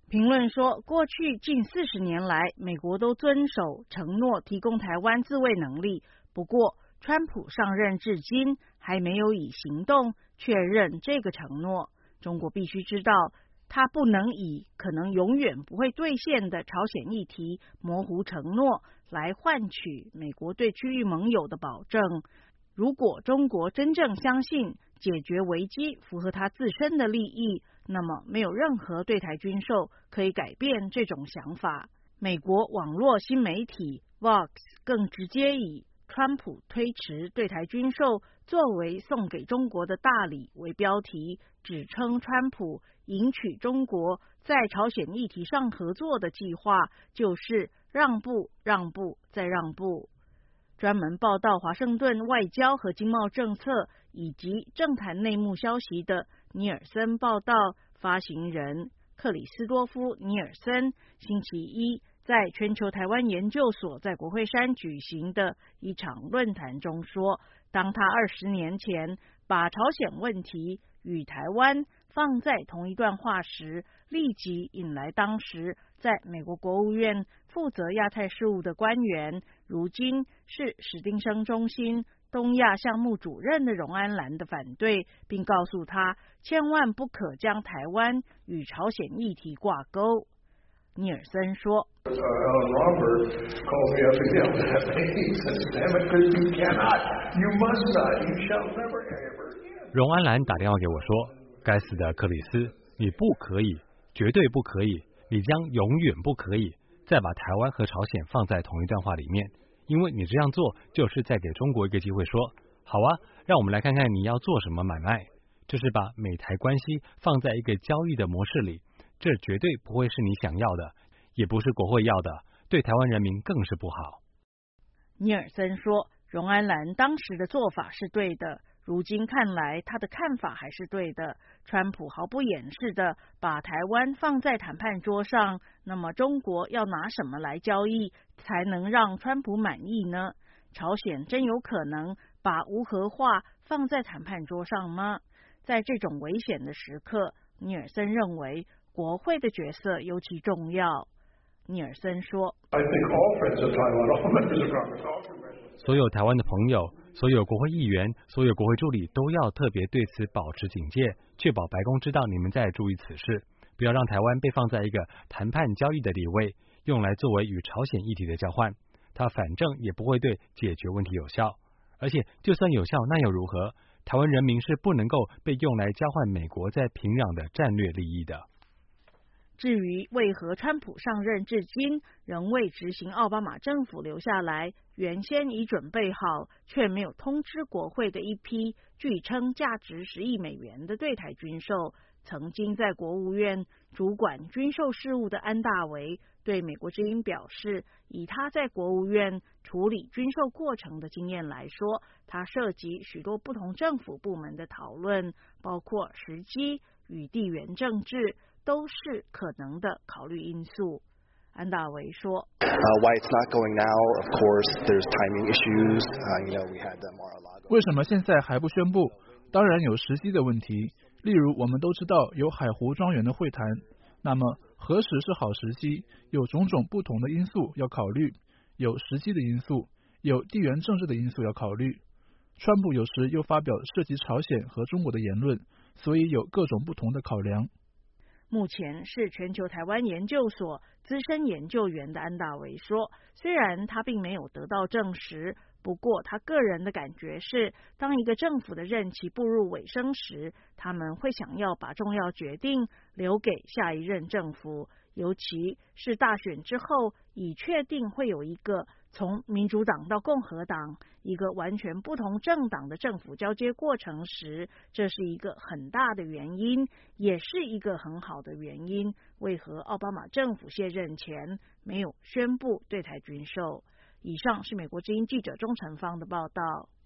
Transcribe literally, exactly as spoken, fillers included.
评论说，过去近四十年来，美国都遵守承诺，提供台湾自卫能力。不过，川普上任至今还没有以行动确认这个承诺。中国必须知道，他不能以可能永远不会兑现的朝鲜议题模糊承诺来换取美国对区域盟友的保证。如果中国真正相信解决危机符合他自身的利益，那么没有任何对台军售可以改变这种想法。美国网络新媒体 Vox 更直接以川普推迟对台军售作为送给中国的大礼为标题，指称川普赢取中国在朝鲜议题上合作的计划就是让步、让步再让步。专门报道华盛顿外交和经贸政策以及政坛内幕消息的尼尔森报道发行人克里斯多夫·尼尔森星期一在全球台湾研究所在国会山举行的一场论坛中说，当他二十年前把朝鲜问题与台湾放在同一段话时，立即引来当时在美国国务院负责亚太事务的官员，如今是史丁生中心东亚项目主任的荣安兰的反对，并告诉他千万不可将台湾与朝鲜议题挂钩。尼尔森说， 荣安兰打电话给我说，该死的克里斯，你不可以，绝对不可以，你将永远不可以再把台湾和朝鲜放在同一段话里面，因为你这样做就是在给中国一个机会说，好啊，让我们来看看你要做什么买卖。这是把美台关系放在一个交易的模式里，这绝对不会是你想要的，也不是国会要的，对台湾人民更是不好。 尼尔森说，荣安兰当时的做法是对的，如今看来他的看法还是对的。川普毫不掩饰地把台湾放在谈判桌上，那么中国要拿什么来交易才能让川普满意呢？朝鲜真有可能把无核化放在谈判桌上吗？在这种危险的时刻，尼尔森认为国会的角色尤其重要。尼尔森说， 所有台湾的朋友，所有国会议员，所有国会助理都要特别对此保持警戒，确保白宫知道你们在注意此事，不要让台湾被放在一个谈判交易的地位，用来作为与朝鲜议题的交换，它反正也不会对解决问题有效，而且就算有效那又如何？台湾人民是不能够被用来交换美国在平壤的战略利益的。 至于为何川普上任至今仍未执行奥巴马政府留下来原先已准备好却没有通知国会的一批据称价值十亿美元的对台军售，曾经在国务院主管军售事务的安大维对美国之音表示，以他在国务院处理军售过程的经验来说，他涉及许多不同政府部门的讨论，包括时机与地缘政治都是可能的考虑因素。安大维说， 为什么现在还不宣布？当然有时机的问题，例如我们都知道有海湖庄园的会谈，那么何时是好时机？有种种不同的因素要考虑，有时机的因素，有地缘政治的因素要考虑。川普有时又发表涉及朝鲜和中国的言论，所以有各种不同的考量。 目前是全球台湾研究所资深研究员的安大维说，虽然他并没有得到证实，不过他个人的感觉是，当一个政府的任期步入尾声时，他们会想要把重要决定留给下一任政府，尤其是大选之后已确定会有一个从民主党到共和党一个完全不同政党的政府交接过程时，这是一个很大的原因，也是一个很好的原因，为何奥巴马政府卸任前没有宣布对台军售。以上是美国之音记者钟成芳的报道。